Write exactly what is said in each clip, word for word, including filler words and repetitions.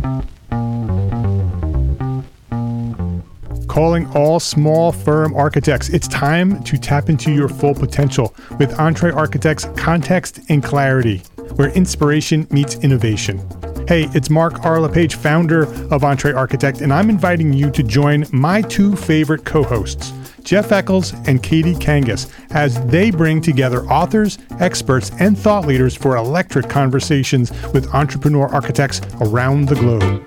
Calling all small firm architects. It's time to tap into your full potential with Entre Architects Context and Clarity, where inspiration meets innovation. Hey, it's Mark R. LePage, founder of Entre Architect, and I'm inviting you to join my two favorite co-hosts, Jeff Eccles and Katie Kangas, as they bring together authors, experts, and thought leaders for electric conversations with entrepreneur architects around the globe.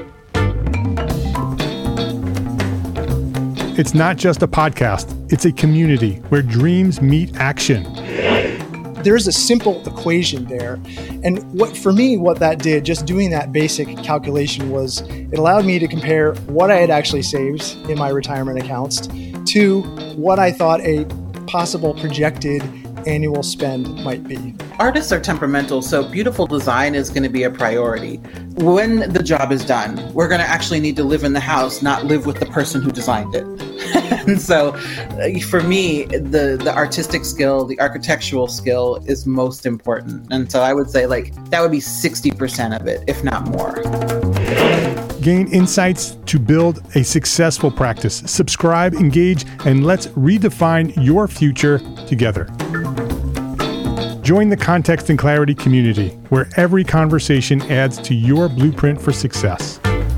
It's not just a podcast, it's a community where dreams meet action. There's a simple equation there. And what for me, what that did, just doing that basic calculation, was it allowed me to compare what I had actually saved in my retirement accounts to what I thought a possible projected annual spend might be. Artists are temperamental, so beautiful design is going to be a priority. When the job is done, we're going to actually need to live in the house, not live with the person who designed it. And so uh, for me, the, the artistic skill, the architectural skill is most important. And so I would say like that would be sixty percent of it, if not more. Gain insights to build a successful practice. Subscribe, engage, and let's redefine your future together. Join the Context and Clarity community, where every conversation adds to your blueprint for success.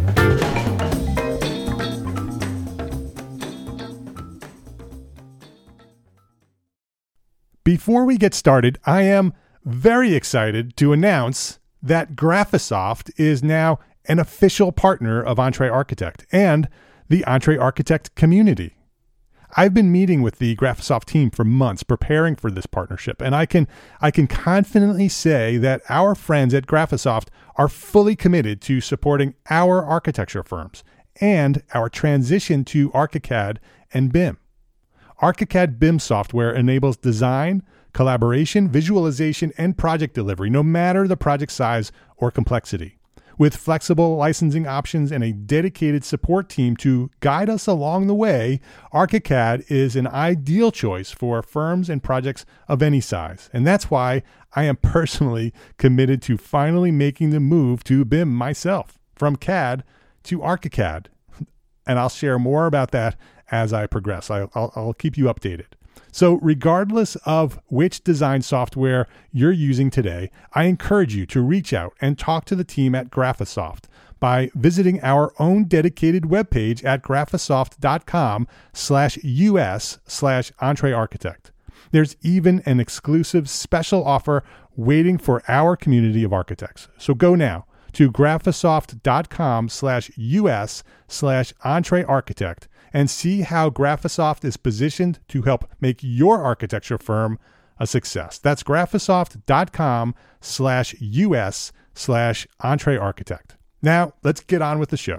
Before we get started, I am very excited to announce that Graphisoft is now an official partner of Entre Architect and the Entre Architect community. I've been meeting with the Graphisoft team for months preparing for this partnership, and I can I can confidently say that our friends at Graphisoft are fully committed to supporting our architecture firms and our transition to ArchiCAD and B I M. ArchiCAD B I M software enables design, collaboration, visualization, and project delivery, no matter the project size or complexity. With flexible licensing options and a dedicated support team to guide us along the way, ArchiCAD is an ideal choice for firms and projects of any size. And that's why I am personally committed to finally making the move to B I M myself, from C A D to ArchiCAD. And I'll share more about that as I progress. I'll, I'll, I'll keep you updated. So regardless of which design software you're using today, I encourage you to reach out and talk to the team at Graphisoft by visiting our own dedicated webpage at graphisoft.com slash US slash Entre Architect. There's even an exclusive special offer waiting for our community of architects. So go now to graphisoft.com slash US slash Entre Architect and see how Graphisoft is positioned to help make your architecture firm a success. That's graphisoft.com slash US slash Entre Architect. Now, let's get on with the show.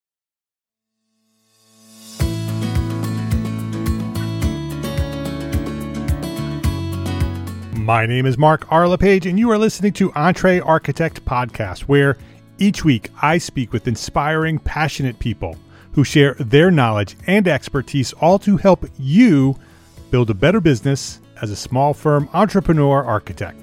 My name is Mark R. LePage, and you are listening to Entre Architect Podcast, where each week I speak with inspiring, passionate people who share their knowledge and expertise, all to help you build a better business as a small firm entrepreneur architect.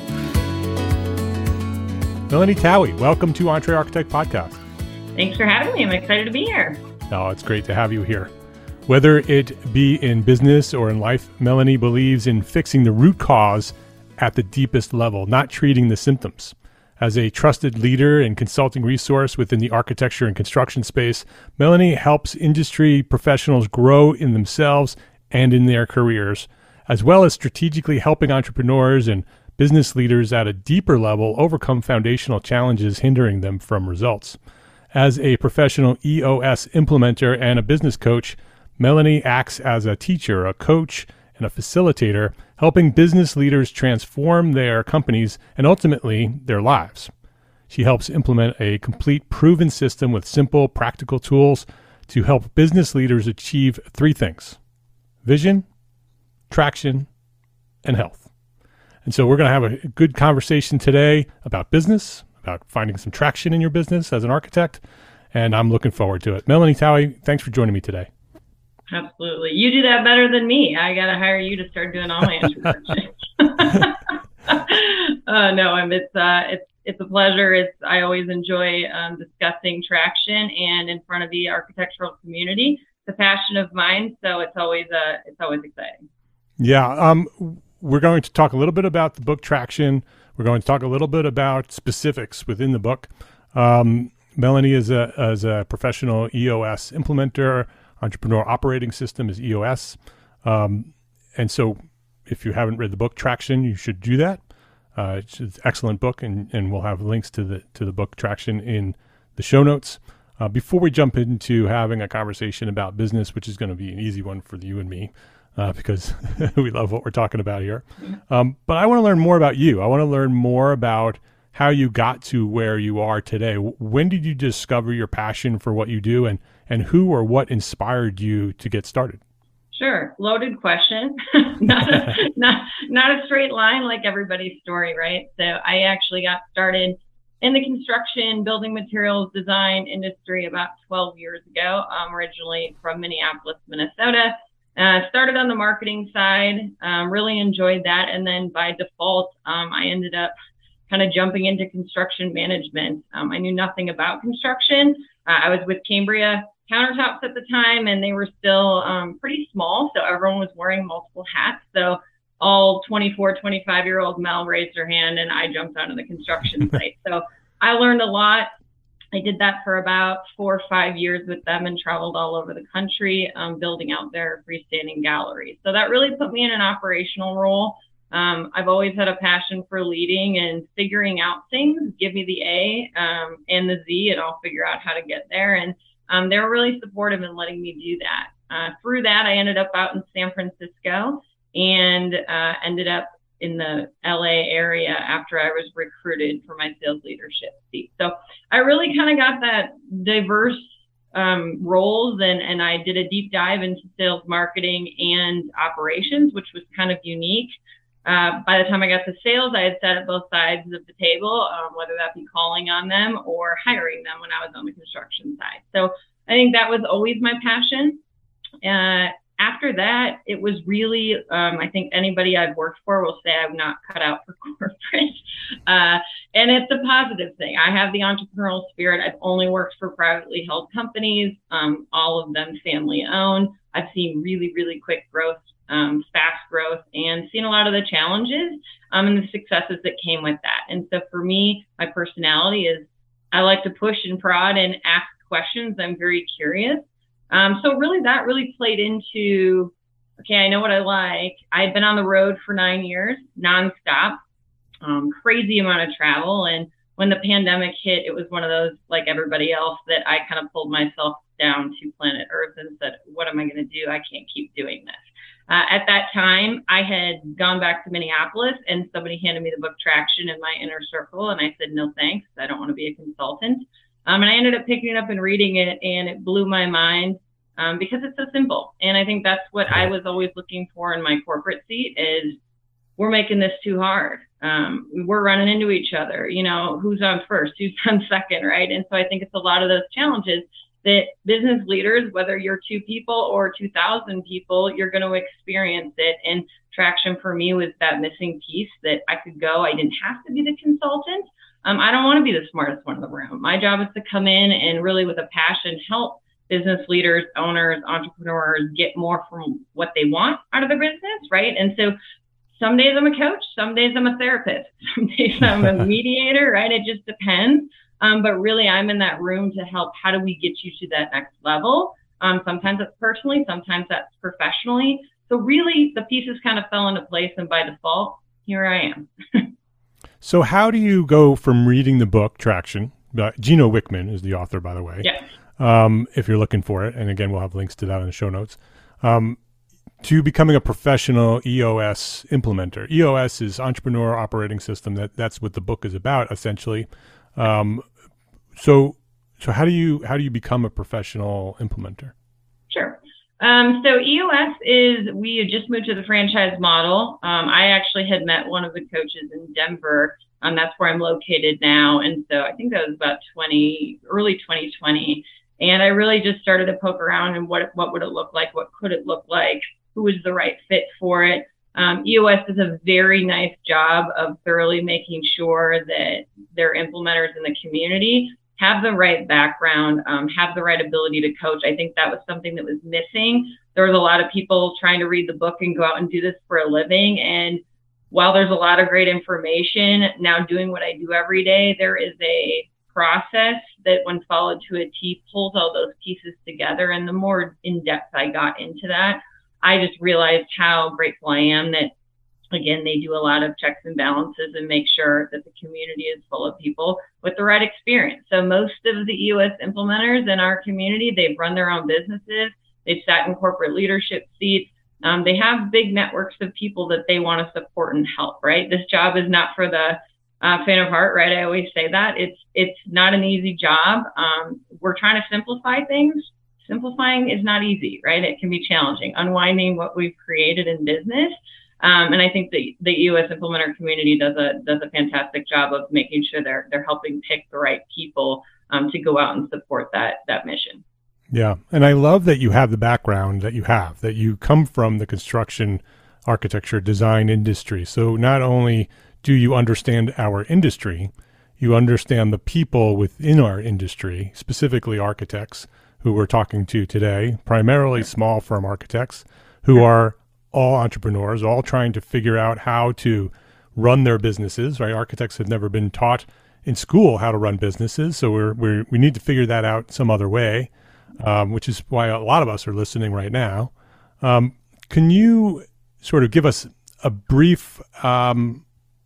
Melanie Towie, welcome to Entre Architect Podcast. Thanks for having me. I'm excited to be here. Oh, it's great to have you here. Whether it be in business or in life, Melanie believes in fixing the root cause at the deepest level, not treating the symptoms. As a trusted leader and consulting resource within the architecture and construction space, Melanie helps industry professionals grow in themselves and in their careers, as well as strategically helping entrepreneurs and business leaders at a deeper level overcome foundational challenges hindering them from results. As a professional E O S implementer and a business coach, Melanie acts as a teacher, a coach, and a facilitator, helping business leaders transform their companies and ultimately their lives. She helps implement a complete proven system with simple, practical tools to help business leaders achieve three things: vision, traction, and health. And so we're going to have a good conversation today about business, about finding some traction in your business as an architect, and I'm looking forward to it. Melanie Towie, thanks for joining me today. Absolutely. You do that better than me. I got to hire you to start doing all my introductions. uh, no, I'm, it's, uh, it's it's a pleasure. It's I always enjoy um, discussing traction and in front of the architectural community. It's a passion of mine, so it's always uh, it's always exciting. Yeah, um, we're going to talk a little bit about the book Traction. We're going to talk a little bit about specifics within the book. Um, Melanie is a as a professional E O S implementer. Entrepreneur Operating System is E O S, um, and so if you haven't read the book Traction, you should do that. Uh, it's an excellent book, and, and we'll have links to the to the book Traction in the show notes. Uh, before we jump into having a conversation about business, which is going to be an easy one for you and me, uh, because we love what we're talking about here. Um, but I want to learn more about you. I want to learn more about how you got to where you are today. When did you discover your passion for what you do, and, and who or what inspired you to get started? Sure. Loaded question. not, a, not, not a straight line like everybody's story, right? So I actually got started in the construction, building materials, design industry about twelve years ago, um, originally from Minneapolis, Minnesota. Uh, started on the marketing side, um, really enjoyed that. And then by default, um, I ended up kind of jumping into construction management. Um, I knew nothing about construction. Uh, I was with Cambria Countertops at the time, and they were still um, pretty small, so everyone was wearing multiple hats. So all twenty-four, twenty-five year old Mel raised her hand, and I jumped onto the construction site. So I learned a lot. I did that for about four or five years with them and traveled all over the country, um, building out their freestanding galleries. So that really put me in an operational role. Um, I've always had a passion for leading and figuring out things. Give me the A um, and the Z, and I'll figure out how to get there. And um, they were really supportive in letting me do that. Uh, through that, I ended up out in San Francisco and uh, ended up in the L A area after I was recruited for my sales leadership seat. So I really kind of got that diverse um, roles, and, and I did a deep dive into sales, marketing, and operations, which was kind of unique. Uh, by the time I got to sales, I had sat at both sides of the table, um, whether that be calling on them or hiring them when I was on the construction side. So I think that was always my passion. Uh, after that, it was really, um, I think anybody I've worked for will say I'm not cut out for corporate. Uh, and it's a positive thing. I have the entrepreneurial spirit. I've only worked for privately held companies, um, all of them family owned. I've seen really, really quick growth, um, fast growth, and seen a lot of the challenges um, and the successes that came with that. And so for me, my personality is I like to push and prod and ask questions. I'm very curious. Um, so really that really played into, okay, I know what I like. I'd been on the road for nine years, nonstop, um, crazy amount of travel. And when the pandemic hit, it was one of those, like everybody else, that I kind of pulled myself down to planet Earth and said, what am I going to do? I can't keep doing this. Uh, at that time, I had gone back to Minneapolis, and somebody handed me the book Traction in my inner circle. And I said, no, thanks. I don't want to be a consultant. Um, and I ended up picking it up and reading it, and it blew my mind um, because it's so simple. And I think that's what I was always looking for in my corporate seat is we're making this too hard. Um, we're running into each other. You know, who's on first, who's on second, right? And so I think it's a lot of those challenges that business leaders, whether you're two people or two thousand people, you're going to experience it. And Traction for me was that missing piece that I could go. I didn't have to be the consultant. Um, I don't want to be the smartest one in the room. My job is to come in and really with a passion help business leaders, owners, entrepreneurs get more from what they want out of the business, right? And so some days I'm a coach, some days I'm a therapist, some days I'm a mediator, right? It just depends. Um, but really I'm in that room to help. How do we get you to that next level? Um, sometimes that's personally, sometimes that's professionally. So really the pieces kind of fell into place, and by default, here I am. So how do you go from reading the book Traction, uh, Gino Wickman is the author, by the way, yeah. um, if you're looking for it, and again, we'll have links to that in the show notes, um, to becoming a professional E O S implementer. E O S is Entrepreneur Operating System. That That's what the book is about, essentially. Um, so so how do you how do you become a professional implementer? Sure. Um, so E O S is, we had just moved to the franchise model. Um, I actually had met one of the coaches in Denver. Um, that's where I'm located now. And so I think that was about twenty, early twenty twenty. And I really just started to poke around and what, what would it look like? What could it look like? Who was the right fit for it? Um, E O S does a very nice job of thoroughly making sure that their implementers in the community have the right background, um, have the right ability to coach. I think that was something that was missing. There was a lot of people trying to read the book and go out and do this for a living. And while there's a lot of great information, now doing what I do every day, there is a process that when followed to a T pulls all those pieces together. And the more in depth I got into that, I just realized how grateful I am that, again, they do a lot of checks and balances and make sure that the community is full of people with the right experience. So most of the E O S implementers in our community, they've run their own businesses. They've sat in corporate leadership seats. Um, they have big networks of people that they want to support and help, right? This job is not for the uh, faint of heart, right? I always say that. It's it's not an easy job. Um, we're trying to simplify things. Simplifying is not easy, right? It can be challenging. Unwinding what we've created in business. Um, and I think the, the E O S implementer community does a does a fantastic job of making sure they're they're helping pick the right people um, to go out and support that that mission. Yeah. And I love that you have the background that you have, that you come from the construction, architecture, design industry. So not only do you understand our industry, you understand the people within our industry, specifically architects who we're talking to today, primarily small firm architects who are all entrepreneurs, all trying to figure out how to run their businesses, right? Architects have never been taught in school how to run businesses. So we're, we're, we need to figure that out some other way. Um, which is why a lot of us are listening right now. Um, can you sort of give us a brief, um,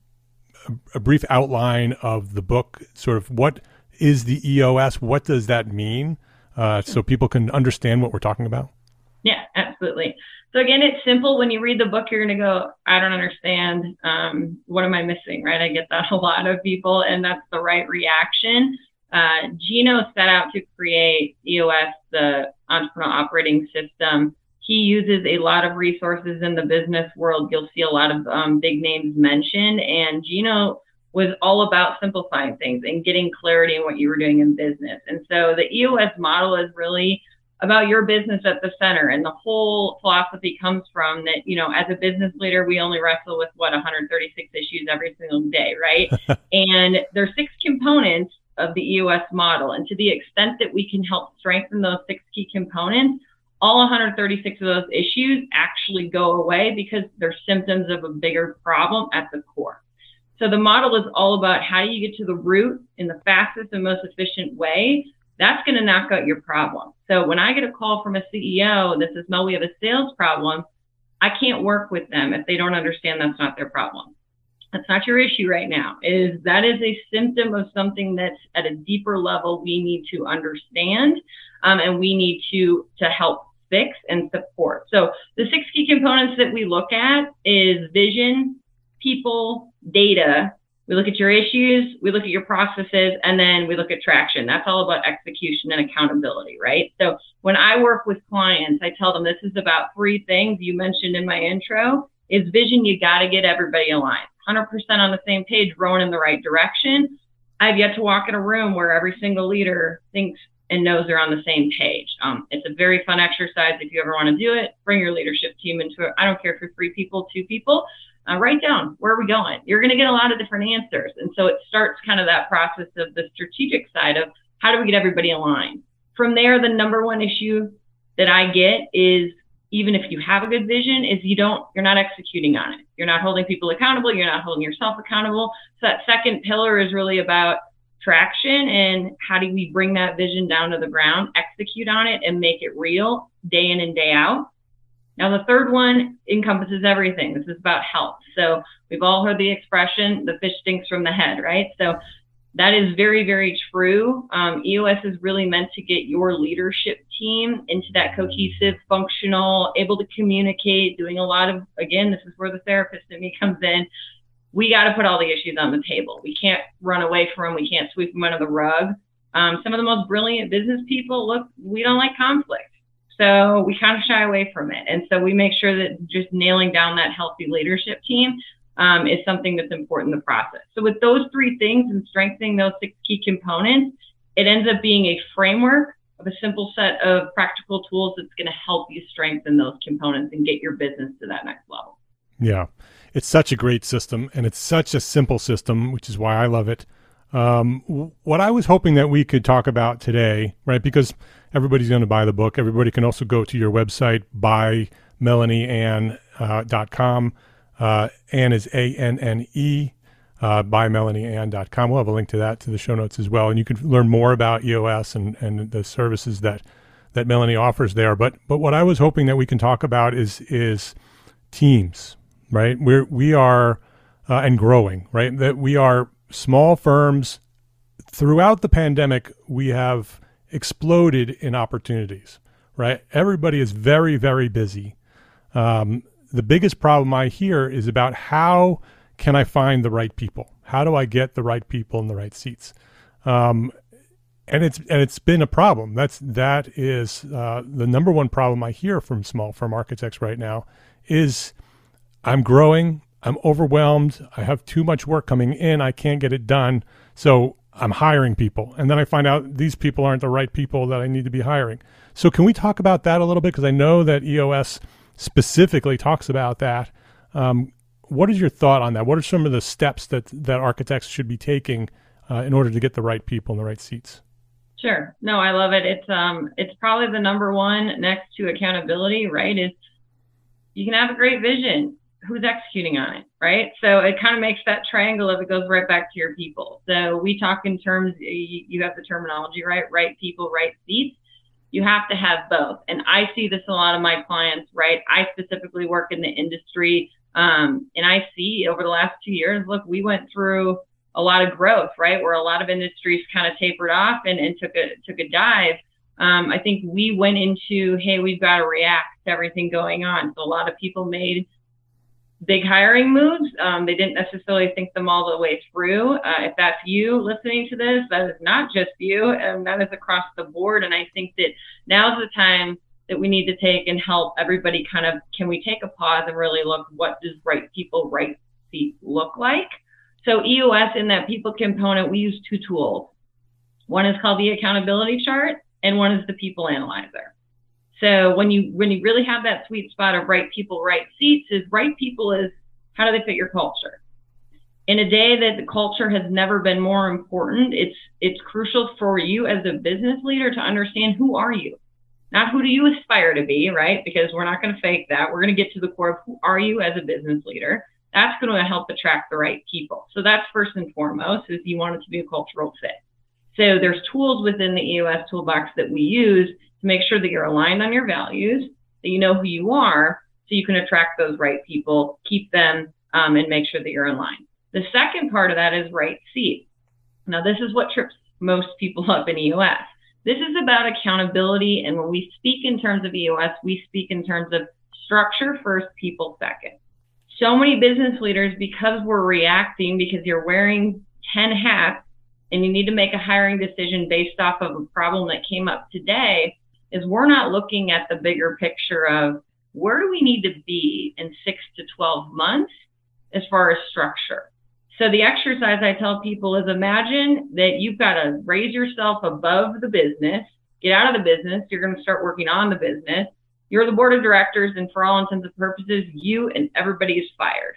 a, a brief outline of the book? Sort of what is the E O S? What does that mean? Uh, so people can understand what we're talking about. Yeah, absolutely. So again, it's simple. When you read the book, you're going to go, I don't understand. Um, what am I missing? Right? I get that a lot of people, and that's the right reaction. Uh, Gino set out to create E O S, the Entrepreneurial Operating System. He uses a lot of resources in the business world. You'll see a lot of um, big names mentioned. And Gino was all about simplifying things and getting clarity in what you were doing in business. And so the E O S model is really about your business at the center. And the whole philosophy comes from that, you know, as a business leader, we only wrestle with, what, one hundred thirty-six issues every single day, right? And there's six components of the E O S model. And to the extent that we can help strengthen those six key components, all one hundred thirty-six of those issues actually go away because they're symptoms of a bigger problem at the core. So the model is all about how do you get to the root in the fastest and most efficient way. That's going to knock out your problem. So when I get a call from a C E O that says, Mel, we have a sales problem, I can't work with them if they don't understand that's not their problem. That's not your issue right now. Is that is a symptom of something that's at a deeper level we need to understand um, and we need to to help fix and support. So the six key components that we look at is vision, people, data. We look at your issues, we look at your processes, and then we look at traction. That's all about execution and accountability, right? So when I work with clients, I tell them this is about three things you mentioned in my intro. Is vision, you got to get everybody aligned. one hundred percent on the same page, rowing in the right direction. I've yet to walk in a room where every single leader thinks and knows they're on the same page. Um, it's a very fun exercise. If you ever want to do it, bring your leadership team into it. I don't care if you're three people, two people, uh, write down, where are we going? You're going to get a lot of different answers. And so it starts kind of that process of the strategic side of how do we get everybody aligned? From there, the number one issue that I get is, even if you have a good vision, is you don't, you're not executing on it. You're not holding people accountable. You're not holding yourself accountable. So that second pillar is really about traction and how do we bring that vision down to the ground, execute on it, and make it real day in and day out. Now, the third one encompasses everything. This is about health. So we've all heard the expression, the fish stinks from the head, right? So that is very, very true. Um, E O S is really meant to get your leadership team into that cohesive, functional, able to communicate, doing a lot of, again, this is where the therapist in me comes in. We got to put all the issues on the table. We can't run away from them. We can't sweep them under the rug. Um, some of the most brilliant business people, look, we don't like conflict. So we kind of shy away from it. And so we make sure that just nailing down that healthy leadership team Um, is something that's important in the process. So with those three things and strengthening those six key components, it ends up being a framework of a simple set of practical tools that's going to help you strengthen those components and get your business to that next level. Yeah, it's such a great system, and it's such a simple system, which is why I love it. Um, w- what I was hoping that we could talk about today, right, because everybody's going to buy the book. Everybody can also go to your website, buy melanie ann dot com. Uh, Ann is A N N E, uh, buy melanie ann dot com. We'll have a link to that to the show notes as well. And you can learn more about E O S and, and the services that, that Melanie offers there. But but what I was hoping that we can talk about is is teams, right? We're, we are, uh, and growing, right? That we are small firms. Throughout the pandemic, we have exploded in opportunities, right? Everybody is very, very busy. Um, the biggest problem I hear is about how can I find the right people? How do I get the right people in the right seats? Um, and it's and it's been a problem. That's that is uh, the number one problem I hear from small firm architects right now is I'm growing, I'm overwhelmed, I have too much work coming in, I can't get it done, so I'm hiring people. And then I find out these people aren't the right people that I need to be hiring. So can we talk about that a little bit? Because I know that E O S specifically talks about that. Um, what is your thought on that? What are some of the steps that, that architects should be taking uh, in order to get the right people in the right seats? Sure. No, I love it. It's um, it's probably the number one next to accountability, right? Is you can have a great vision. Who's executing on it, right? So it kind of makes that triangle of it goes right back to your people. So we talk in terms, you, you have the terminology, right? Right people, right seats. You have to have both. And I see this in a lot of my clients, right? I specifically work in the industry. Um, and I see over the last two years, look, we went through a lot of growth, right? Where a lot of industries kind of tapered off and, and took a took a dive. Um, I think we went into, hey, we've got to react to everything going on. So a lot of people made big hiring moves. Um, they didn't necessarily think them all the way through. Uh, if that's you listening to this, that is not just you, and that is across the board. And I think that now's the time that we need to take and help everybody kind of, can we take a pause and really look, what does right people, right seats look like? So E O S in that people component, we use two tools. One is called the accountability chart, and one is the people analyzer. So when you when you really have that sweet spot of right people, right seats, is right people is how do they fit your culture? In a day that the culture has never been more important, it's it's crucial for you as a business leader to understand who are you? Not who do you aspire to be, right? Because we're not going to fake that. We're going to get to the core of who are you as a business leader. That's going to help attract the right people. So that's first and foremost, is you want it to be a cultural fit. So there's tools within the E O S toolbox that we use to make sure that you're aligned on your values, that you know who you are, so you can attract those right people, keep them, um, and make sure that you're in line. The second part of that is right seat. Now, this is what trips most people up in E O S. This is about accountability, and when we speak in terms of E O S, we speak in terms of structure first, people second. So many business leaders, because we're reacting, because you're wearing ten hats, and you need to make a hiring decision based off of a problem that came up today, is we're not looking at the bigger picture of where do we need to be in six to twelve months as far as structure. So the exercise I tell people is, imagine that you've got to raise yourself above the business, get out of the business, you're going to start working on the business. You're the board of directors, and for all intents and purposes, you and everybody is fired.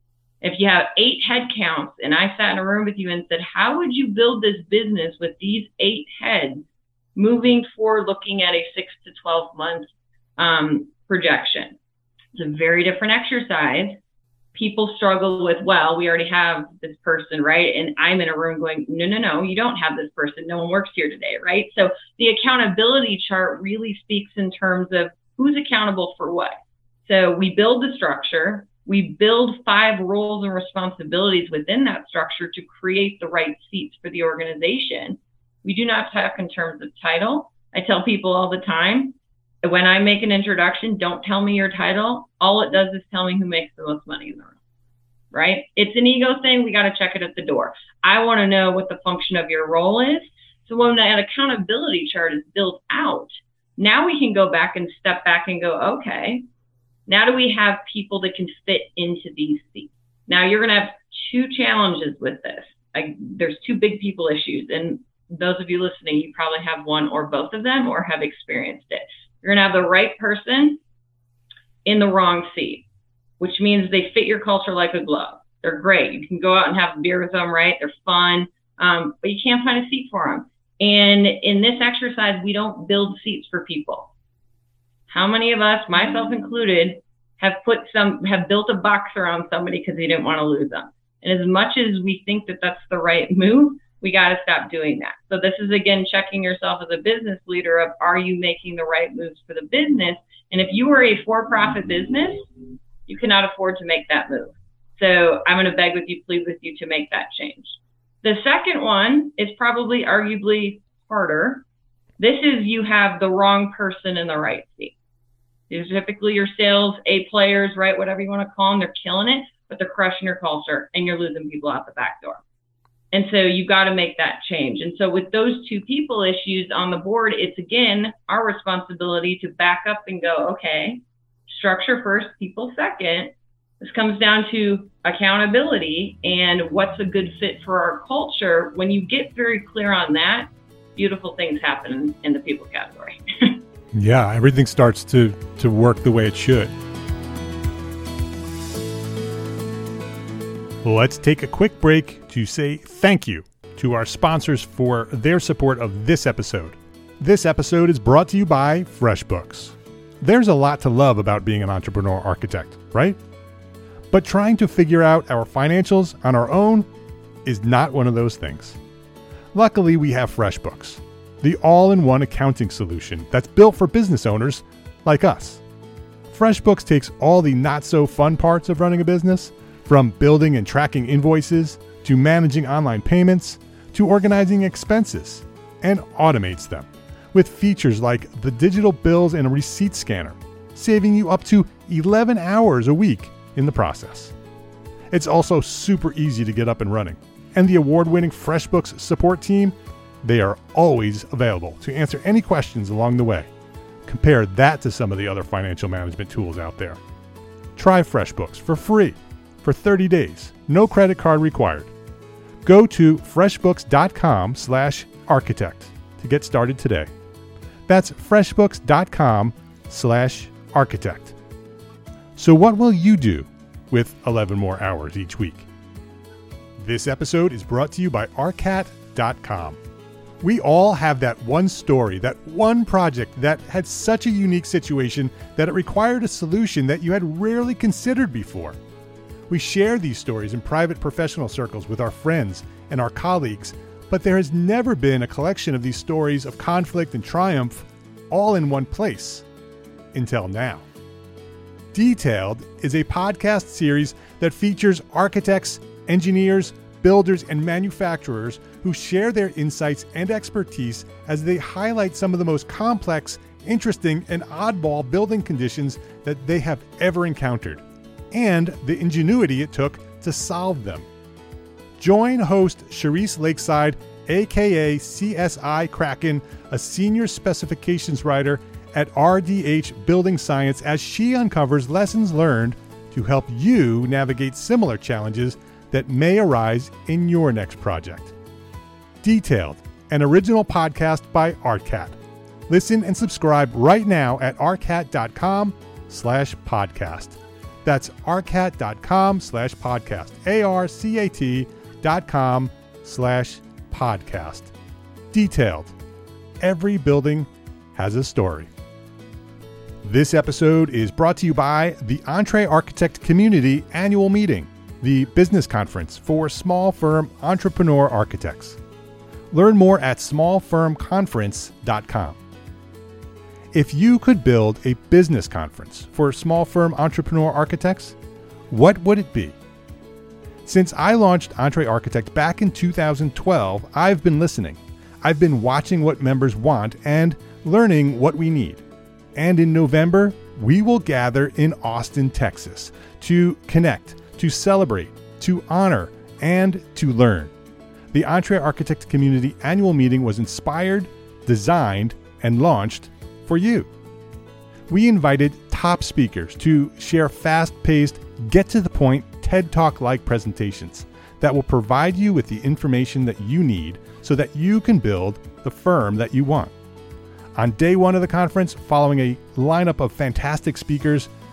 If you have eight head counts, and I sat in a room with you and said, how would you build this business with these eight heads moving forward, looking at a six to twelve month um, projection? It's a very different exercise. People struggle with, well, we already have this person, right? And I'm in a room going, no, no, no, you don't have this person. No one works here today, right? So the accountability chart really speaks in terms of who's accountable for what. So we build the structure. We build five roles and responsibilities within that structure to create the right seats for the organization. We do not talk in terms of title. I tell people all the time, when I make an introduction, don't tell me your title. All it does is tell me who makes the most money in the room, right? It's an ego thing. We got to check it at the door. I want to know what the function of your role is. So when that accountability chart is built out, now we can go back and step back and go, okay, now do we have people that can fit into these seats? Now you're going to have two challenges with this. I, there's two big people issues. And those of you listening, you probably have one or both of them or have experienced it. You're going to have the right person in the wrong seat. which means they fit your culture like a glove. They're great. You can go out and have a beer with them, right? They're fun, um, but you can't find a seat for them. And in this exercise, we don't build seats for people. How many of us, myself included, have put some, have built a box around somebody because we didn't want to lose them? And as much as we think that that's the right move, we got to stop doing that. So this is, again, checking yourself as a business leader of, are you making the right moves for the business? And if you are a for-profit business, you cannot afford to make that move. So I'm going to beg with you, plead with you to make that change. The second one is probably arguably harder. This is you have the wrong person in the right seat. These are typically your sales A players, right? Whatever you want to call them, they're killing it, but they're crushing your culture and you're losing people out the back door. And so you got to make that change. And so with those two people issues on the board, it's again, our responsibility to back up and go, okay, structure first, people second. This comes down to accountability and what's a good fit for our culture. When you get very clear on that, beautiful things happen in the people category. Yeah, everything starts to, to work the way it should. Let's take a quick break to say thank you to our sponsors for their support of this episode. This episode is brought to you by FreshBooks. There's a lot to love about being an entrepreneur architect, right? But trying to figure out our financials on our own is not one of those things. Luckily, we have FreshBooks, the all-in-one accounting solution that's built for business owners like us. FreshBooks takes all the not-so-fun parts of running a business, from building and tracking invoices, to managing online payments, to organizing expenses, and automates them with features like the digital bills and receipt scanner, saving you up to eleven hours a week in the process. It's also super easy to get up and running, and the award-winning FreshBooks support team, they are always available to answer any questions along the way. Compare that to some of the other financial management tools out there. Try FreshBooks for free for thirty days, no credit card required. Go to freshbooks.com slash architect to get started today. That's freshbooks.com slash architect. So what will you do with eleven more hours each week? This episode is brought to you by R C A T dot com. We all have that one story, that one project that had such a unique situation that it required a solution that you had rarely considered before. We share these stories in private professional circles with our friends and our colleagues, but there has never been a collection of these stories of conflict and triumph all in one place until now. Detailed is a podcast series that features architects, engineers, builders, and manufacturers who share their insights and expertise as they highlight some of the most complex, interesting, and oddball building conditions that they have ever encountered, and the ingenuity it took to solve them. Join host Charisse Lakeside, aka C S I Kraken, a senior specifications writer at R D H Building Science, as she uncovers lessons learned to help you navigate similar challenges that may arise in your next project. Detailed, an original podcast by ArtCat. Listen and subscribe right now at arcat.com slash podcast. That's arcat.com slash podcast. A-R-C-A-T dot com slash podcast. Detailed. Every building has a story. This episode is brought to you by the EntreArchitect Community Annual Meeting, the business conference for small firm entrepreneur architects. Learn more at small firm conference dot com. If you could build a business conference for small firm entrepreneur architects, what would it be? Since I launched EntreArchitect back in two thousand twelve, I've been listening. I've been watching what members want and learning what we need. And in November, we will gather in Austin, Texas to connect, to celebrate, to honor, and to learn. The EntreArchitect Community Annual Meeting was inspired, designed, and launched for you. We invited top speakers to share fast-paced, get-to-the-point TED Talk-like presentations that will provide you with the information that you need so that you can build the firm that you want. On day one of the conference, following a lineup of fantastic speakers,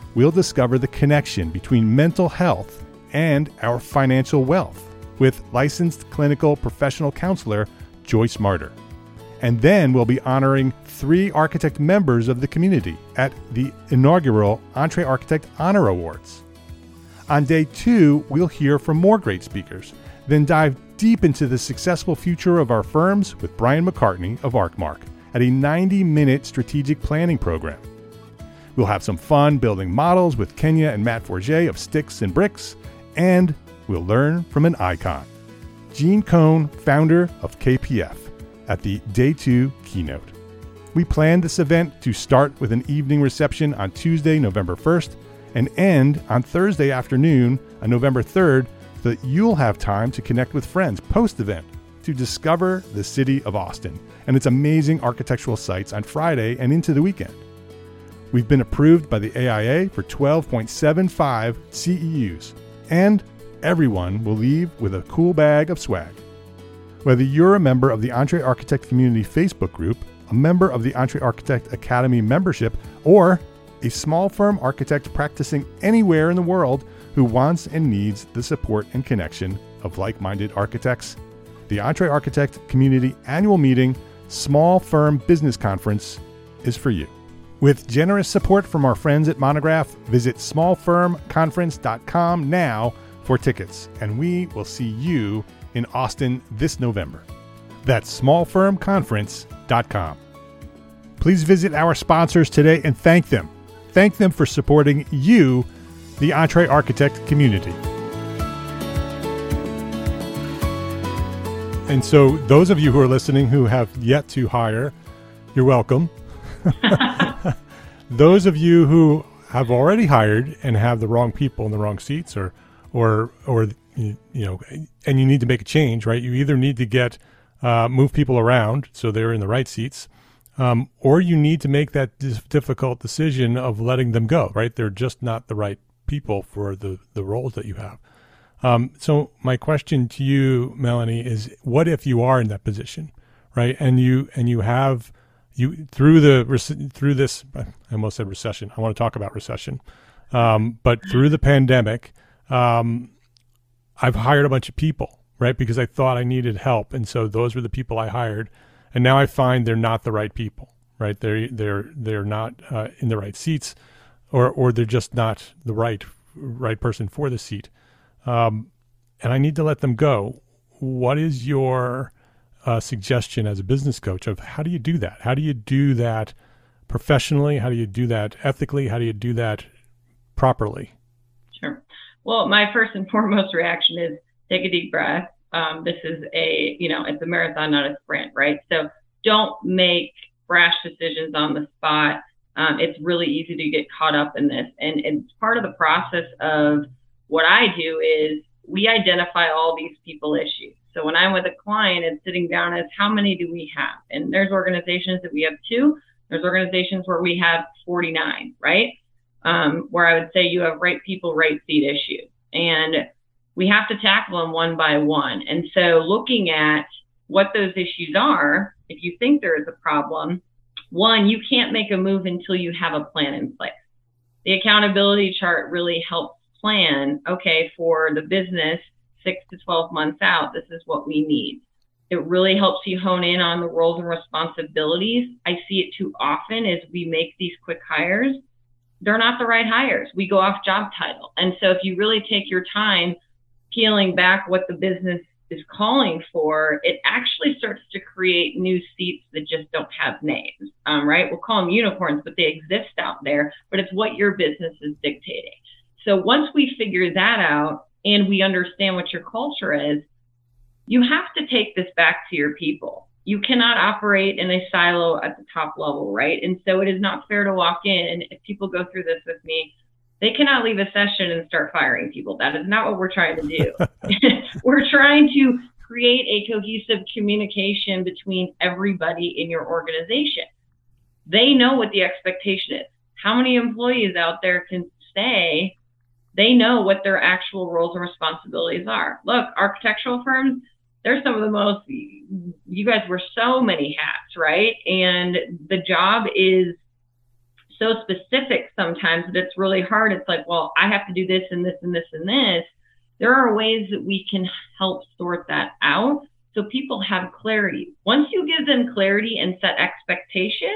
we'll discover the connection between mental health and our financial wealth with licensed clinical professional counselor Joyce Martyr. And then we'll be honoring three architect members of the community at the inaugural EntreArchitect Honor Awards. On day two, we'll hear from more great speakers, then dive deep into the successful future of our firms with Brian McCartney of ArcMark at a ninety-minute strategic planning program. We'll have some fun building models with Kenya and Matt Forget of Sticks and Bricks, and we'll learn from an icon, Gene Cohn, founder of K P F, at the day two keynote. We planned this event to start with an evening reception on Tuesday, November first, and end on Thursday afternoon on November third, so that you'll have time to connect with friends post-event to discover the city of Austin and its amazing architectural sites on Friday and into the weekend. We've been approved by the A I A for twelve point seven five C E Us, and everyone will leave with a cool bag of swag. Whether you're a member of the EntreArchitect Community Facebook group, a member of the EntreArchitect Academy membership, or a small firm architect practicing anywhere in the world who wants and needs the support and connection of like-minded architects, the EntreArchitect Community Annual Meeting Small Firm Business Conference is for you. With generous support from our friends at Monograph, visit small firm conference dot com now for tickets, and we will see you in Austin this November. That's small firm conference dot com. Please visit our sponsors today and thank them. Thank them for supporting you, the EntreArchitect community. And so those of you who are listening who have yet to hire, you're welcome. Those of you who have already hired and have the wrong people in the wrong seats, or, or, or you know, and you need to make a change, right? You either need to get uh, move people around so they're in the right seats, um, or you need to make that difficult decision of letting them go, right? They're just not the right people for the the roles that you have. Um, so my question to you, Melanie, is: what if you are in that position, right? And you and you have you through the through this, I almost said recession. I want to talk about recession, um, but through the pandemic, um, I've hired a bunch of people, right? Because I thought I needed help, and so those were the people I hired. And now I find they're not the right people, right? They're they're they're not uh, in the right seats, or or they're just not the right right person for the seat, um, and I need to let them go. What is your uh, suggestion as a business coach of how do you do that? How do you do that professionally? How do you do that ethically? How do you do that properly? Sure. Well, my first and foremost reaction is take a deep breath. Um, this is a, you know, it's a marathon, not a sprint, right? So don't make rash decisions on the spot. Um, it's really easy to get caught up in this. And, and part of the process of what I do is we identify all these people issues. So when I'm with a client, it's sitting down as how many do we have? And there's organizations that we have two. There's organizations where we have forty-nine, right? Um, where I would say you have right people, right seat issues. And we have to tackle them one by one. And so looking at what those issues are, if you think there is a problem, one, you can't make a move until you have a plan in place. The accountability chart really helps plan, okay, for the business, six to twelve months out, this is what we need. It really helps you hone in on the roles and responsibilities. I see it too often as we make these quick hires. They're not the right hires. We go off job title. And so if you really take your time peeling back what the business is calling for, it actually starts to create new seats that just don't have names, um, right? We'll call them unicorns, but they exist out there, but it's what your business is dictating. So once we figure that out and we understand what your culture is, you have to take this back to your people. You cannot operate in a silo at the top level, right? And so it is not fair to walk in, and if people go through this with me, they cannot leave a session and start firing people. That is not what we're trying to do. We're trying to create a cohesive communication between everybody in your organization. They know what the expectation is. How many employees out there can say they know what their actual roles and responsibilities are? Look, architectural firms, they're some of the most, you guys wear so many hats, right? And the job is so specific sometimes that it's really hard. It's like, well, I have to do this and this and this and this. There are ways that we can help sort that out so people have clarity. Once you give them clarity and set expectation,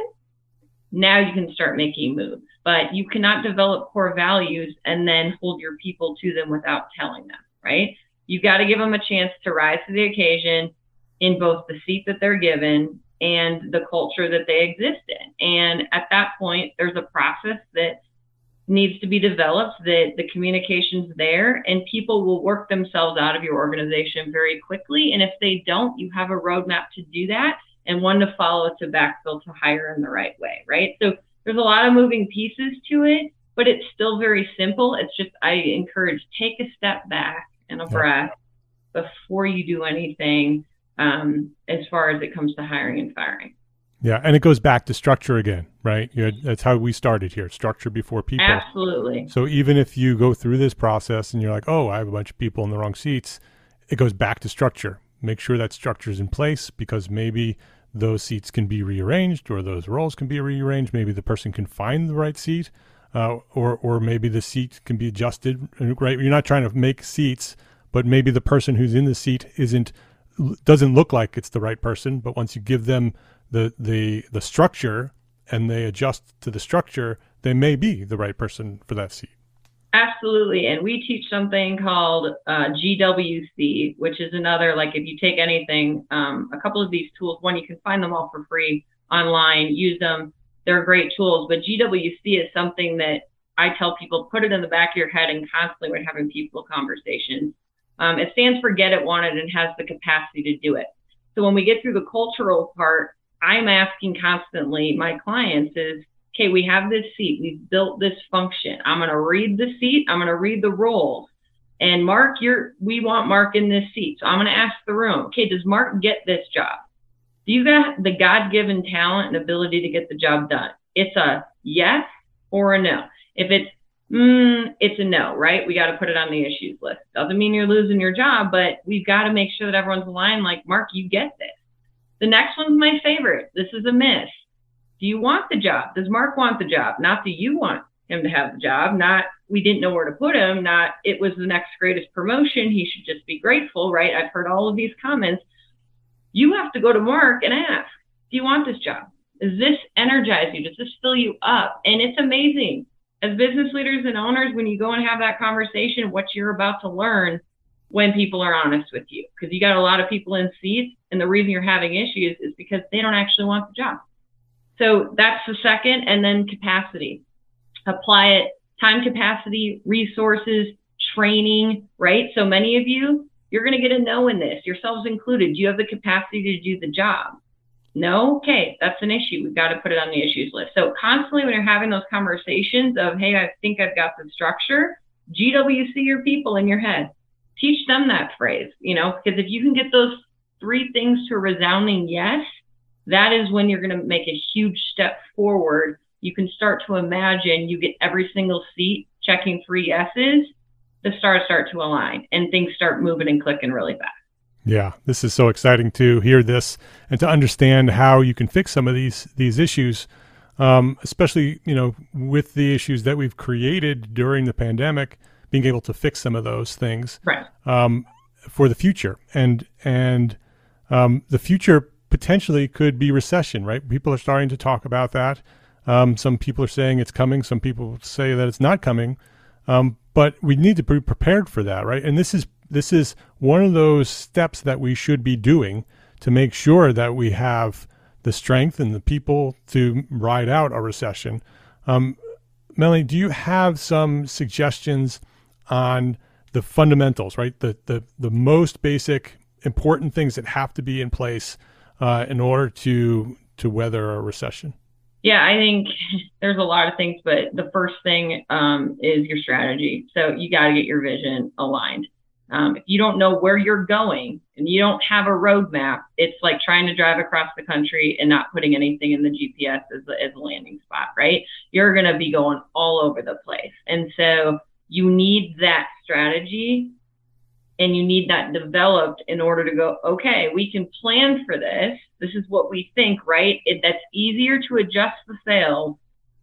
now you can start making moves. But you cannot develop core values and then hold your people to them without telling them, right? You've got to give them a chance to rise to the occasion in both the seat that they're given and the culture that they exist in. And at that point, there's a process that needs to be developed, that the communication's there, and people will work themselves out of your organization very quickly. And if they don't, you have a roadmap to do that and one to follow to backfill to hire in the right way, right? So there's a lot of moving pieces to it, but it's still very simple. It's just, I encourage, take a step back and a breath before you do anything um, as far as it comes to hiring and firing. Yeah, and it goes back to structure again, right? You had, that's how we started here, structure before people. Absolutely. So even if you go through this process and you're like, oh, I have a bunch of people in the wrong seats, it goes back to structure. Make sure that structure is in place, because maybe those seats can be rearranged, or those roles can be rearranged. Maybe the person can find the right seat, uh, or or maybe the seat can be adjusted, right? You're not trying to make seats, but maybe the person who's in the seat isn't doesn't look like it's the right person. But once you give them the the the structure and they adjust to the structure, they may be the right person for that seat. Absolutely. And we teach something called uh, G W C, which is another, like if you take anything, um, a couple of these tools, one, you can find them all for free online, use them. They're great tools. But G W C is something that I tell people, put it in the back of your head and constantly when having people conversations. Um, it stands for get it, want it, and has the capacity to do it. So when we get through the cultural part, I'm asking constantly my clients is, okay, we have this seat. We've built this function. I'm going to read the seat. I'm going to read the roles. And Mark, you're, we want Mark in this seat. So I'm going to ask the room, okay, does Mark get this job? Do you got the God-given talent and ability to get the job done? It's a yes or a no. If it's, mm, it's a no, right? We got to put it on the issues list. Doesn't mean you're losing your job, but we've got to make sure that everyone's aligned. Like, Mark, you get this. The next one's my favorite. This is a miss. Do you want the job? Does Mark want the job? Not do you want him to have the job, not we didn't know where to put him, not it was the next greatest promotion, he should just be grateful, right? I've heard all of these comments. You have to go to Mark and ask, do you want this job? Does this energize you? Does this fill you up? And it's amazing. As business leaders and owners, when you go and have that conversation, what you're about to learn when people are honest with you, because you got a lot of people in seats, and the reason you're having issues is because they don't actually want the job. So that's the second. And then capacity. Apply it, time capacity, resources, training, right? So many of you, you're going to get a no in this, yourselves included. Do you have the capacity to do the job? No? Okay, that's an issue. We've got to put it on the issues list. So constantly when you're having those conversations of, hey, I think I've got the structure, G W C your people in your head. Teach them that phrase, you know, because if you can get those three things to a resounding yes, that is when you're going to make a huge step forward. You can start to imagine you get every single seat checking three yeses, the stars start to align and things start moving and clicking really fast. Yeah, this is so exciting to hear this and to understand how you can fix some of these these issues, um, especially, you know, with the issues that we've created during the pandemic, being able to fix some of those things right. um, for the future. And, and um, the future potentially could be recession, right? People are starting to talk about that. Um, some people are saying it's coming. Some people say that it's not coming. Um, but we need to be prepared for that, right? And this is this is one of those steps that we should be doing to make sure that we have the strength and the people to ride out a recession. Um, Melanie, do you have some suggestions on the fundamentals, right? The the the most basic important things that have to be in place uh, in order to to weather a recession? Yeah, I think there's a lot of things, but the first thing um, is your strategy. So you got to get your vision aligned. Um, if you don't know where you're going and you don't have a roadmap, it's like trying to drive across the country and not putting anything in the G P S as a, as a landing spot, right? You're going to be going all over the place. And so you need that strategy and you need that developed in order to go, okay, we can plan for this. This is what we think, right? It, that's easier to adjust the sails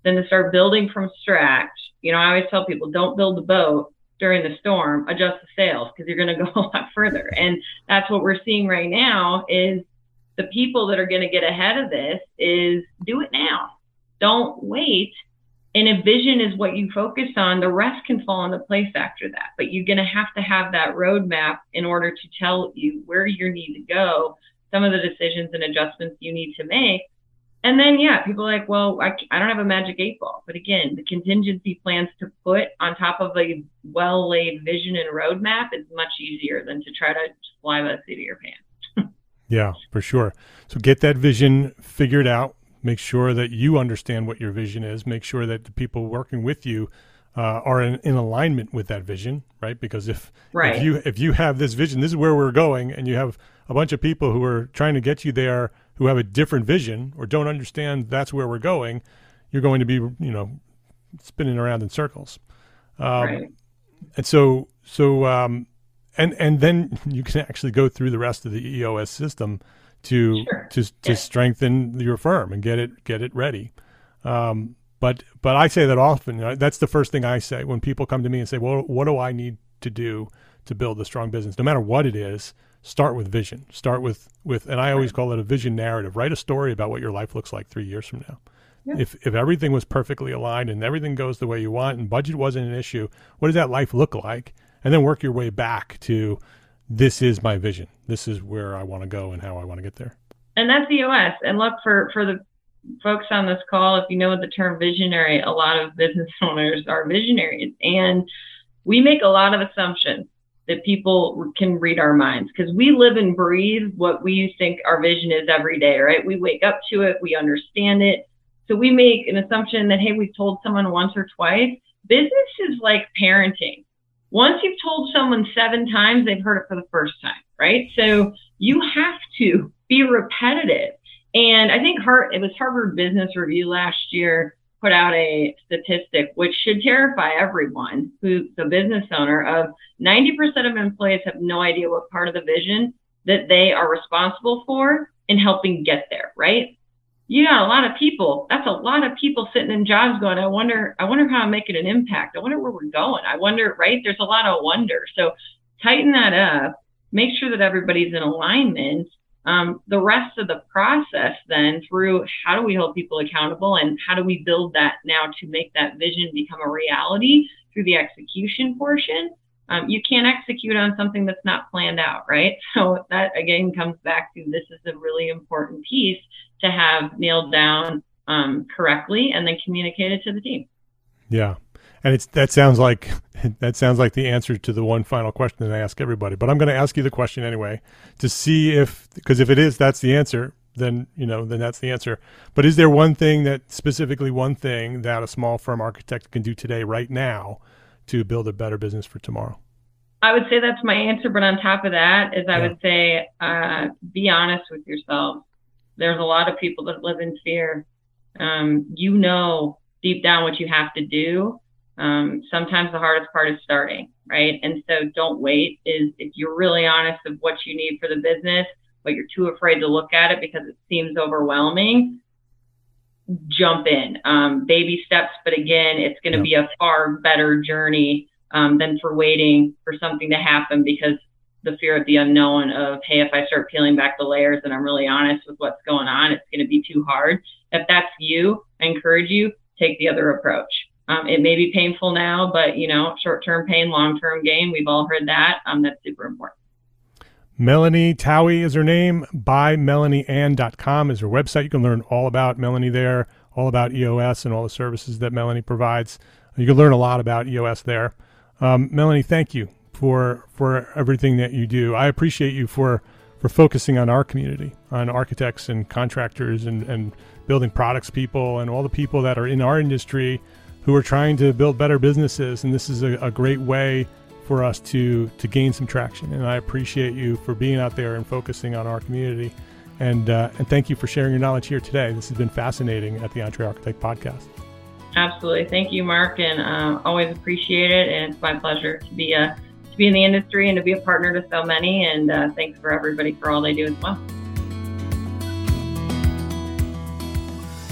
than to start building from scratch. You know, I always tell people, don't build the boat during the storm, adjust the sails, because you're going to go a lot further. And that's what we're seeing right now is the people that are going to get ahead of this is do it now. Don't wait. And if vision is what you focus on, the rest can fall into place after that. But you're going to have to have that roadmap in order to tell you where you need to go, some of the decisions and adjustments you need to make. And then, yeah, people are like, well, I, I don't have a magic eight ball. But again, the contingency plans to put on top of a well-laid vision and roadmap is much easier than to try to fly by the seat of your pants. Yeah, for sure. So get that vision figured out. Make sure that you understand what your vision is. Make sure that the people working with you uh, are in, in alignment with that vision, right? Because if, right. if you if you have this vision, this is where we're going, and you have a bunch of people who are trying to get you there who have a different vision or don't understand that's where we're going, you're going to be, you know, spinning around in circles. Um, right. And so, so, um, and, and then you can actually go through the rest of the E O S system to, sure. to, to yeah. strengthen your firm and get it, get it ready. Um, but, but I say that often, you know, that's the first thing I say when people come to me and say, well, what do I need to do to build a strong business? No matter what it is, start with vision, start with, with, and I always call it a vision narrative. Write a story about what your life looks like three years from now. Yeah. If if everything was perfectly aligned and everything goes the way you want and budget wasn't an issue, what does that life look like? And then work your way back to, this is my vision. This is where I want to go and how I want to get there. And that's E O S. And look, for, for the folks on this call, if you know the term visionary, a lot of business owners are visionaries. And we make a lot of assumptions that people can read our minds, because we live and breathe what we think our vision is every day, right? We wake up to it, we understand it. So we make an assumption that, hey, we've told someone once or twice. Business is like parenting. Once you've told someone seven times, they've heard it for the first time, right? So you have to be repetitive. And I think Hart, it was Harvard Business Review last year put out a statistic which should terrify everyone who's a business owner of ninety percent of employees have no idea what part of the vision that they are responsible for in helping get there, right? You got a lot of people. That's a lot of people sitting in jobs going, I wonder, I wonder how I'm making an impact. I wonder where we're going. I wonder, right? There's a lot of wonder. So tighten that up, make sure that everybody's in alignment. Um, the rest of the process then through how do we hold people accountable and how do we build that now to make that vision become a reality through the execution portion. Um, you can't execute on something that's not planned out, right? So that again comes back to, this is a really important piece to have nailed down um, correctly and then communicated to the team. Yeah. And it's, that sounds like, that sounds like the answer to the one final question that I ask everybody, but I'm going to ask you the question anyway to see if, because if it is, that's the answer, then, you know, then that's the answer. But is there one thing that specifically one thing that a small firm architect can do today, right now, to build a better business for tomorrow? I would say that's my answer. But on top of that is I yeah. would say, uh, be honest with yourself. There's a lot of people that live in fear. Um, you know, deep down what you have to do. Um, sometimes the hardest part is starting, right? And so don't wait. Is if you're really honest of what you need for the business, but you're too afraid to look at it because it seems overwhelming, jump in. Um, baby steps, but again, it's going to yeah. be a far better journey um, than for waiting for something to happen, because the fear of the unknown of, hey, if I start peeling back the layers and I'm really honest with what's going on, it's going to be too hard. If that's you, I encourage you, take the other approach. Um, it may be painful now, but, you know, short-term pain, long-term gain. We've all heard that. Um, that's super important. Melanie Towie is her name. buy melanie ann dot com is her website. You can learn all about Melanie there, all about E O S and all the services that Melanie provides. You can learn a lot about E O S there. Um, Melanie, thank you for for everything that you do. I appreciate you for, for focusing on our community, on architects and contractors and, and building products people and all the people that are in our industry who are trying to build better businesses. And this is a, a great way for us to to gain some traction. And I appreciate you for being out there and focusing on our community. And uh, and thank you for sharing your knowledge here today. This has been fascinating at the EntreArchitect Podcast. Absolutely. Thank you, Mark. And um, always appreciate it. And it's my pleasure to be a to be in the industry and to be a partner to so many. And uh, thanks for everybody for all they do as well.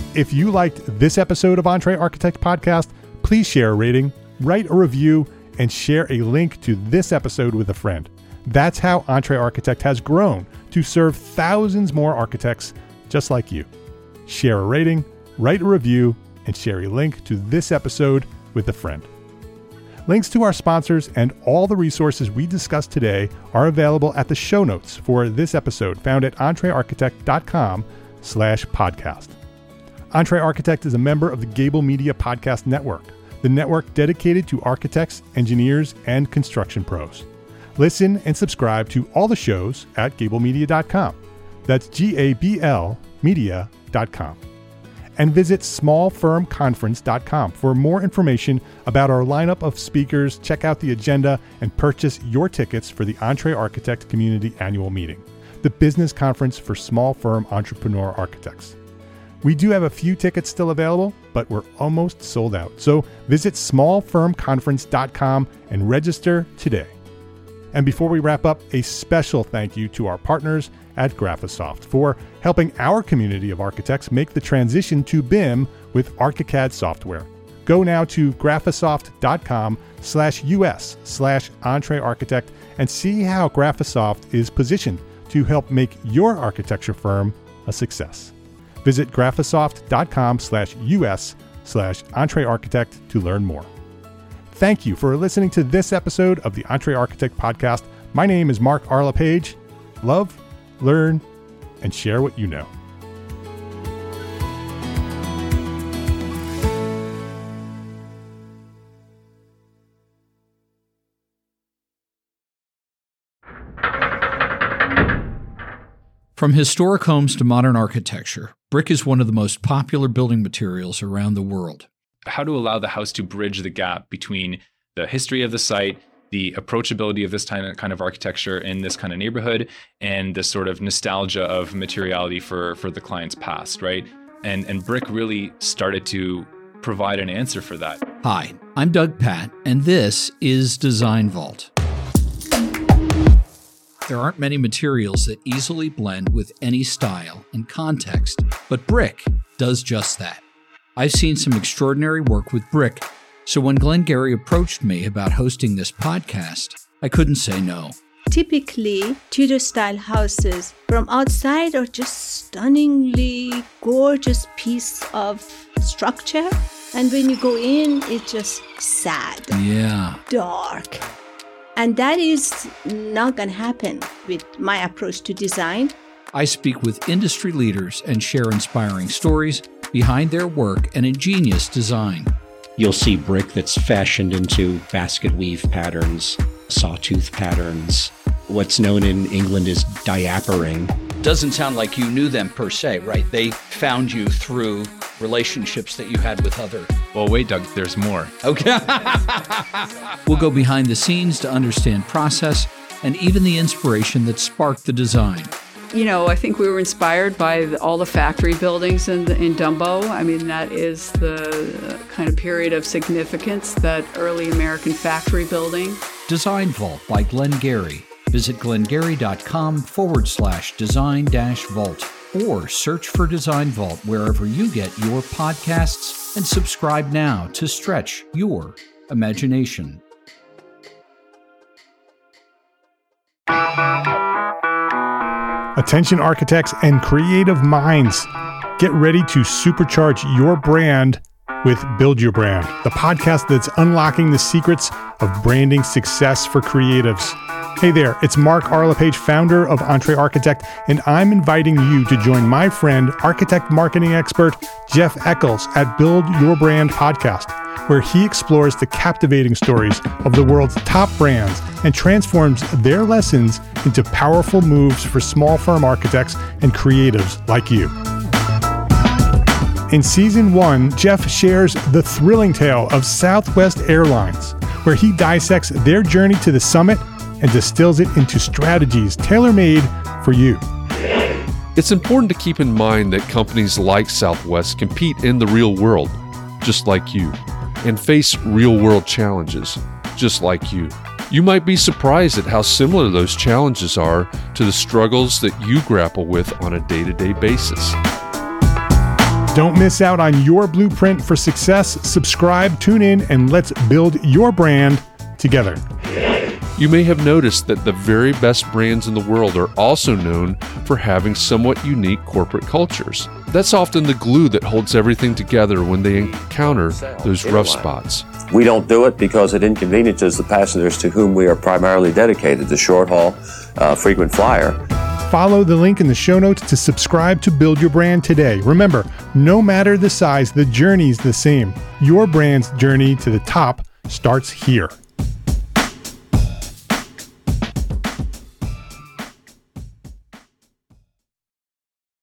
If you liked this episode of Entre Architect Podcast, please share a rating, write a review, and share a link to this episode with a friend. That's how Entre Architect has grown to serve thousands more architects just like you. Share a rating, write a review, and share a link to this episode with a friend. Links to our sponsors and all the resources we discussed today are available at the show notes for this episode found at entrearchitect.com slash podcast. Entre Architect is a member of the Gable Media Podcast Network, the network dedicated to architects, engineers, and construction pros. Listen and subscribe to all the shows at gable media dot com. That's G A B L media dot com. And visit small firm conference dot com for more information about our lineup of speakers, check out the agenda, and purchase your tickets for the Entre Architect Community Annual Meeting, the business conference for small firm entrepreneur architects. We do have a few tickets still available, but we're almost sold out. So visit small firm conference dot com and register today. And before we wrap up, a special thank you to our partners at Graphisoft for helping our community of architects make the transition to B I M with ArchiCAD software. Go now to graphisoft.com slash US slash EntreArchitect and see how Graphisoft is positioned to help make your architecture firm a success. Visit graphisoft.com slash US slash EntreArchitect to learn more. Thank you for listening to this episode of the Entre Architect Podcast. My name is Mark R. LePage. Love, learn, and share what you know. From historic homes to modern architecture, brick is one of the most popular building materials around the world. How to allow the house to bridge the gap between the history of the site, the approachability of this kind of architecture in this kind of neighborhood, and the sort of nostalgia of materiality for, for the client's past, right? And, and brick really started to provide an answer for that. Hi, I'm Doug Patt, and this is Design Vault. There aren't many materials that easily blend with any style and context, but brick does just that. I've seen some extraordinary work with brick, so when Glenn Gary approached me about hosting this podcast, I couldn't say no. Typically, Tudor-style houses from outside are just stunningly gorgeous piece of structure, and when you go in, it's just sad, yeah, dark. And that is not going to happen with my approach to design. I speak with industry leaders and share inspiring stories behind their work and ingenious design. You'll see brick that's fashioned into basket weave patterns, sawtooth patterns, what's known in England as diapering. Doesn't sound like you knew them per se, right? They found you through relationships that you had with other... Well, wait, Doug, there's more. Okay. We'll go behind the scenes to understand process and even the inspiration that sparked the design. You know, I think we were inspired by the, all the factory buildings in, in Dumbo. I mean, that is the kind of period of significance, that early American factory building. Design Vault by Glenn Gary. Visit glengary.com forward slash design dash vault or search for Design Vault wherever you get your podcasts and subscribe now to stretch your imagination. Attention architects and creative minds, get ready to supercharge your brand with Build Your Brand, the podcast that's unlocking the secrets of branding success for creatives. Hey there, it's Mark R. LePage, founder of Entre Architect, and I'm inviting you to join my friend, architect marketing expert Jeff Eccles at Build Your Brand podcast, where he explores the captivating stories of the world's top brands and transforms their lessons into powerful moves for small firm architects and creatives like you. In season one, Jeff shares the thrilling tale of Southwest Airlines, where he dissects their journey to the summit and distills it into strategies tailor-made for you. It's important to keep in mind that companies like Southwest compete in the real world, just like you, and face real-world challenges, just like you. You might be surprised at how similar those challenges are to the struggles that you grapple with on a day-to-day basis. Don't miss out on your blueprint for success. Subscribe, tune in, and let's build your brand together. You may have noticed that the very best brands in the world are also known for having somewhat unique corporate cultures. That's often the glue that holds everything together when they encounter those rough spots. We don't do it because it inconveniences the passengers to whom we are primarily dedicated, the short haul, uh, frequent flyer. Follow the link in the show notes to subscribe to Build Your Brand today. Remember, no matter the size, the journey's the same. Your brand's journey to the top starts here.